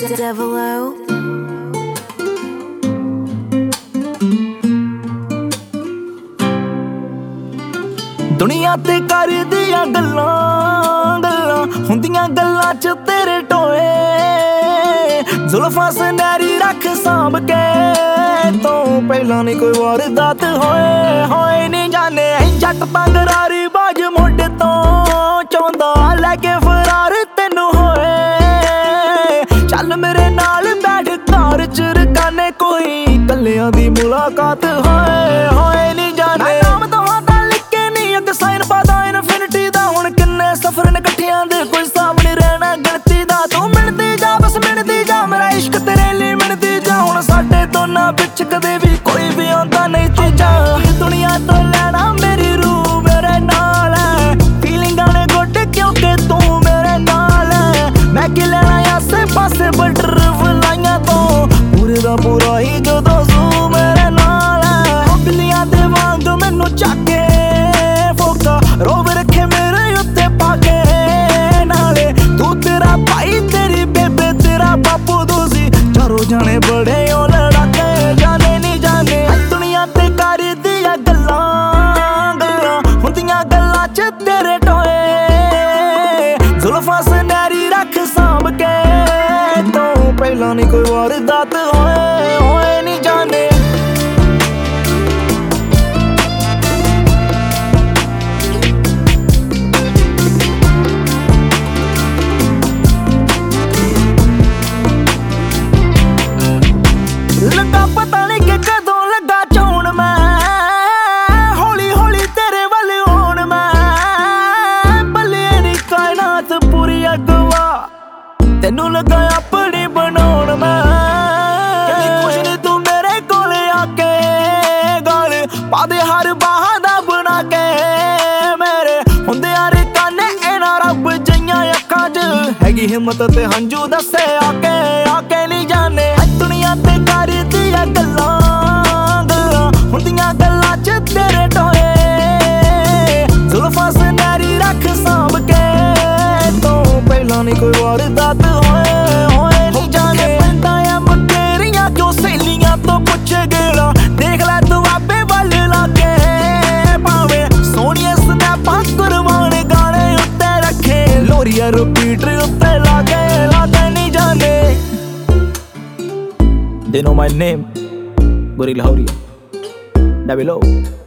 Devilo. दुनिया ते कर दिया गल्लां गल्लां हुंदियां गल्लां च तेरे टोए जुल्फां सुनहरी रख सांभ के तो पहला नहीं कोई वारदात होए नहीं जाने जट तंगरारी बाज मोढे तो चौंदा लैके फरार तेनू होए चल मेरे नाल बैठ घर च रकाने कोई कल्लियां दी मुलाकात होए नहीं जाने साइन पादा इनफिनिटी दा हुण किन्ने सफर ने कट्ठियां दे कोई हिसाब नहीं रहना गिनती दा तू मिलदी जा बस मिलदी जा मेरा इश्क तेरे लिए मिलदी जा हुण साडे दोनां विच कदे भी कोई भी आंदा नहीं चीजा दुनिया तो लेना मेरी रूह मेरे नाल है फीलिंगां ने गुड क्योंकि तू मेरे नाल है मैं की लेना आसे पासे बटरफ्लाइयां तो पूरे दा पूरा ही जदों जू मेरे नाल है बिल्लियां दे वांग मैनू चाके रोब रखे मेरे उत्ते पाके नाले तू तेरा भाई तेरी बेबे तेरा बापू दूसी चारों जाने बड़े ओ लड़ाके जाने नहीं जाने दुनिया ते कर दिया गल्लां गल्लां हुंदियां गल्लां च तेरे टोए जुल्फां सुनहरी रख सांभ के तो पहला नहीं कोई वारदात होए नहीं जाने लगा पता नहीं कि कदों लगा चौन मैं हौली हौली तेरे वाल होण मैं भले नी कायनात पूरी अगवा तेनू लगा अपनी बनाउण मैं कुछ नहीं तू मेरे कोले आके गल पादे हर बहादा बना के मेरे हुंदे यार काने इना रब जइयां अखां च हैगी हिम्मत ते हंजू दसे आके नहीं जाने दुनिया ते कर दिया गल्लां गल्लां हुंदियां गल्लां च तेरे टोए जुल्फां सुनहरी रख सांभ के तो पहला नहीं कोई वारदात होए नहीं जाने पैंदा ऐ मकेरियां क्यों सहेलियां तो पुछे गेड़ा देख लै तू आपे वल लागे भावे सोहणियां स्नैपां कुरबान गाने उत्ते रखे लोरिया रिपीट उत्ते लागे नहीं जाने They know my name, Gorilla Hauria, Devilo.